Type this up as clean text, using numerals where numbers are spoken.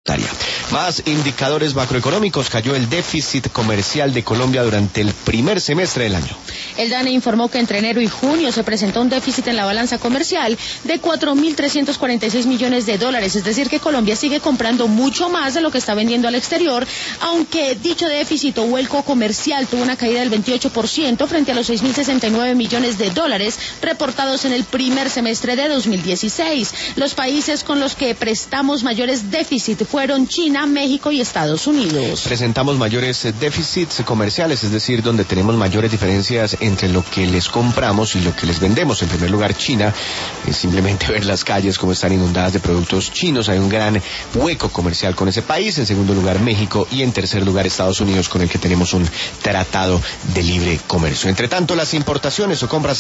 Más indicadores macroeconómicos. Cayó el déficit comercial de Colombia durante el primer semestre del año. El DANE informó que entre enero y junio se presentó un déficit en la balanza comercial de 4.346 millones de dólares, es decir, que Colombia sigue comprando mucho más de lo que está vendiendo al exterior, aunque dicho déficit o vuelco comercial tuvo una caída del 28% frente a los 6.069 millones de dólares reportados en el primer semestre de 2016. Los países con los que prestamos mayores déficits fueron China, México y Estados Unidos. Presentamos mayores déficits comerciales, es decir, donde tenemos mayores diferencias entre lo que les compramos y lo que les vendemos. En primer lugar, China, simplemente ver las calles como están inundadas de productos chinos, hay un gran hueco comercial con ese país. En segundo lugar, México, y en tercer lugar, Estados Unidos, con el que tenemos un tratado de libre comercio. Entre tanto, las importaciones o compras